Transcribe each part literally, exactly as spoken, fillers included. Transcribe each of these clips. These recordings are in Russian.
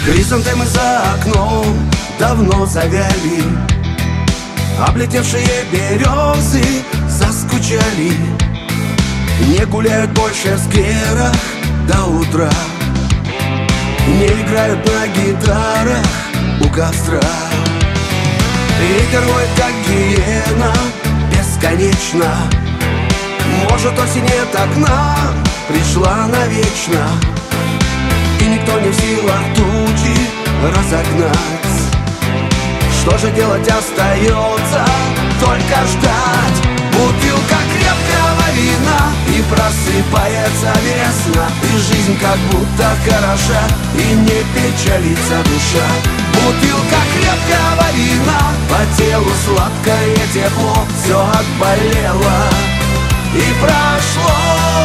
Хризантемы за окном давно завяли, облетевшие березы заскучали, не гуляют больше в скверах до утра, не играют на гитарах у костра. Ветер воет, как гиена, бесконечно. Может, осень от окна пришла навечно, и никто не в силах тучи разогнать. Что же делать остается? Только ждать. Бутылка крепкого вина, и просыпается весна, и жизнь как будто хороша, и не печалится душа. Бутылка крепкого вина, по телу сладкое тепло, все отболело и прошло.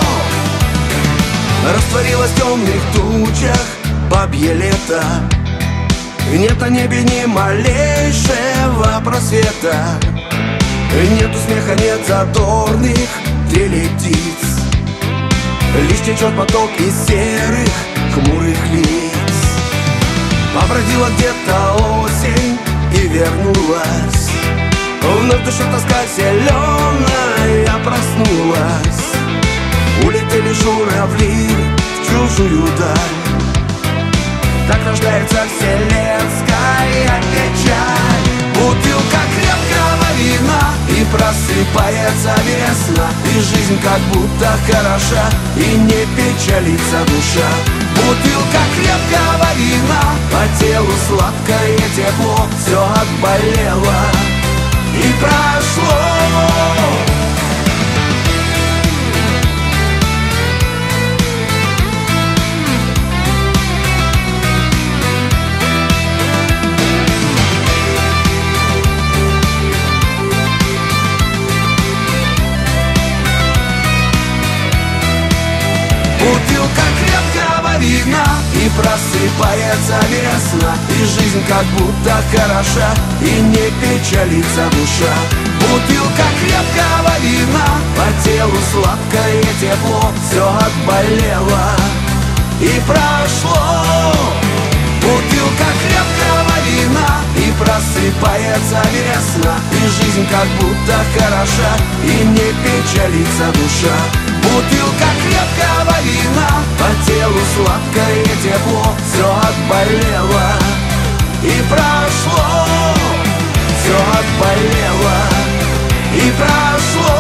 Растворилось в темных тучах бабье лето, нет на небе ни малейшего просвета. Нету смеха, нет задорных трелей птиц, лишь течет поток из серых хмурых лиц. Побродила где-то осень и вернулась, вновь душа тоска зеленая проснулась. Улетели журавли в чужую даль, так рождается вселенская печаль. Бутылка крепкого вина, и просыпается весна, и жизнь как будто хороша, и не печалится душа. Бутылка крепкого вина, по телу сладкое тепло, все отболело и прошло. Бутылка крепкого вина, и просыпается весна, и жизнь как будто хороша, и не печалится душа. Бутылка крепкого вина, по телу сладкое тепло, все отболело и прошло. Бутылка крепкого вина, и просыпается весна, и жизнь как будто хороша, и не печалится душа. Бутылка крепкого вина, по телу сладкое тепло, все отболело и прошло, все отболело и прошло.